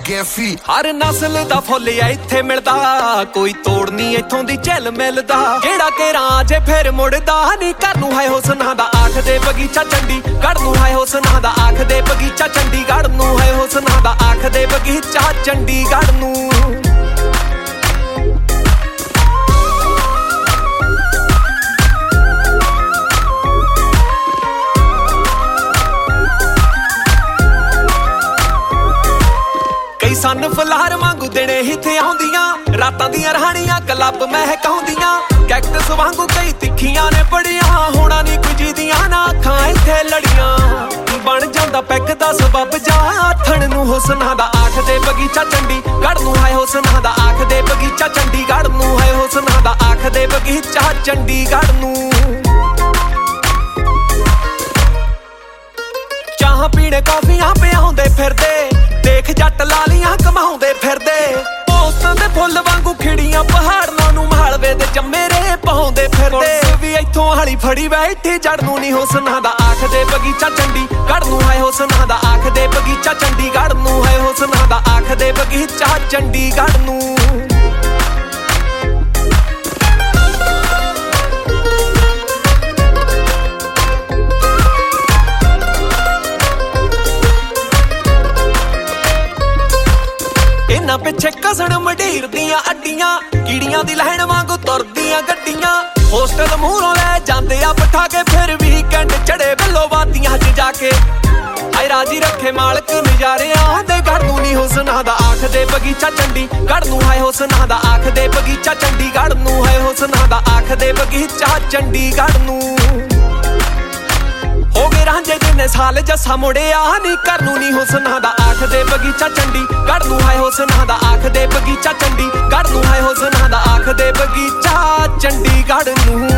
ਗੈਫੀ ਹਰ ਨਸਲ ਦਾ ਫੁੱਲ ਆ ਇੱਥੇ ਮਿਲਦਾ, ਕੋਈ ਤੋੜ ਨਹੀਂ ਇੱਥੋਂ ਦੀ ਝਿਲ ਮਿਲਦਾ। ਕਿਹੜਾ ਕਿ ਰਾਜੇ ਫਿਰ ਮੁੜਦਾ ਨਹੀਂ, ਘਰ ਨੂੰ ਹੈ ਹੁਸਨਾਂ ਦਾ ਆਖਦੇ ਬਗੀਚਾ ਚੰਡੀਗੜ੍ਹ ਨੂੰ ਹੈ ਹੁਸਨਾਂ ਦਾ ਆਖਦੇ ਬਗੀਚਾ ਚੰਡੀਗੜ੍ਹ ਨੂੰ ਹੈ ਹੁਸਨਾਂ ਦਾ ਆਖਦੇ ਬਗੀਚਾ ਚੰਡੀਗੜ੍ਹ ਨੂੰ। ਕਈ ਸਨ ਫੁਲਹਾਰ ਵਾਂਗੂ ਦਿਨੇ ਇੱਥੇ ਆਉਂਦੀਆਂ, ਰਾਤਾਂ ਦੀਆਂ ਰਹਾਣੀਆਂ ਕਲੱਬ ਮਹਿਕਾਉਂਦੀਆਂ। ਕੈਕਟਸ ਵਾਂਗੂ ਕਈ ਤਿੱਖੀਆਂ ਨੇ ਬੜੀਆਂ, ਹੋਣਾ ਨਹੀਂ ਕੁਝ ਦੀਆਂ ਨਾ ਅੱਖਾਂ ਇੱਥੇ ਲੜੀਆਂ। ਬਣ ਜਾਂਦਾ ਪੈਗ ਦਾ ਸਬੱਬ ਜਾ ਆਥਣ ਨੂੰ ਹੁਸਨਾਂ ਦਾ ਆਖਦੇ ਬਗੀਚਾ ਚੰਡੀਗੜ੍ਹ ਨੂੰ ਹੈ ਹੁਸਨਾਂ ਦਾ ਆਖਦੇ ਬਗੀਚਾ ਚੰਡੀਗੜ੍ਹ ਨੂੰ ਹੈ ਹੁਸਨਾਂ ਦਾ ਆਖਦੇ ਬਗੀਚਾ ਚੰਡੀਗੜ੍ਹ ਨੂੰ। ਚਾਹ ਪੀਣੇ ਕੌਫੀਆਂ ਪਿਆਉਂਦੇ ਫਿਰਦੇ, ਦੇਖ ਜੱਟ ਲਾਲੀਆਂ ਕਮਾਉਂਦੇ ਫਿਰਦੇ। ਪੋਸਤਾਂ ਦੇ ਫੁੱਲ ਵਾਂਗੂ ਖਿੜੀਆਂ ਪਹਾੜਾਂ ਨੂੰ ਮਾਲਵੇ ਦੇ ਜੰਮੇਰੇ ਪਾਉਂਦੇ ਫਿਰਦੇ। ਵੀ ਇੱਥੋਂ ਹਾਲੀ ਫੜੀ ਬੈਠੀ ਜੜ ਨੂੰ ਨਹੀਂ ਹੁਸਨਾਂ ਦਾ ਆਖਦੇ ਬਗੀਚਾ ਚੰਡੀਗੜ੍ਹ ਨੂੰ ਹੈ ਹੁਸਨਾਂ ਦਾ ਆਖਦੇ ਬਗੀਚਾ ਚੰਡੀਗੜ੍ਹ ਨੂੰ ਹੈ ਹੁਸਨਾਂ ਦਾ ਆਖਦੇ ਬਗੀਚਾ ਚੰਡੀਗੜ੍ਹ ਨੂੰ। ਇਹਨਾਂ ਪਿੱਛੇ ਕਸਣ ਮੰਡੀਰ ਦੀਆਂ ਅੱਡੀਆਂ, ਕੀੜੀਆਂ ਦੀ ਲੈਣ ਵਾਂਗੂ ਤੁਰਦੀਆਂ ਗੱਡੀਆਂ। ਹੋਸਟਲ ਮੂਹਰੋਂ ਲੈ ਜਾਂਦੇ ਆ ਬਿਠਾ ਕੇ, ਫਿਰ ਵੀਕਐਂਡ ਚੜੇ ਵੱਲੋਂ ਵਾਦੀਆਂ 'ਚ ਜਾ ਕੇ। ਆਏ ਰਾਜੀ ਰੱਖੇ ਮਾਲਕ ਨਜ਼ਾਰਿਆਂ ਦੇ, ਘਰ ਨੂੰ ਨਹੀਂ ਹੁਸਨਾਂ ਦਾ ਆਖਦੇ ਬਗੀਚਾ ਚੰਡੀਗੜ੍ਹ ਨੂੰ ਹੈ ਹੁਸਨਾਂ ਦਾ ਆਖਦੇ ਬਗੀਚਾ ਚੰਡੀਗੜ੍ਹ ਨੂੰ ਹੈ ਹੁਸਨਾਂ ਦਾ ਆਖਦੇ ਬਗੀਚਾ ਚੰਡੀਗੜ੍ਹ ਨੂੰ। ਹੋ ਗਏ ਰਾਂਝੇ ਜਿੰਨੇ ਸਾਲ ਜੱਸਾ ਮੁੜਿਆ ਨਹੀਂ, ਘਰ ਨੂੰ ਨਹੀਂ ਹੁਸਨਾਂ ਦਾ ਆਖਦੇ ਬਗੀਚਾ ਚੰਡੀਗੜ੍ਹ ਨੂੰ ਹੈ ਹੁਸਨਾਂ ਦਾ ਆਖਦੇ ਬਗੀਚਾ ਚੰਡੀਗੜ੍ਹ ਨੂੰ ਹੈ ਹੁਸਨਾਂ ਦਾ ਆਖਦੇ ਬਗੀਚਾ ਚੰਡੀਗੜ੍ਹ ਨੂੰ।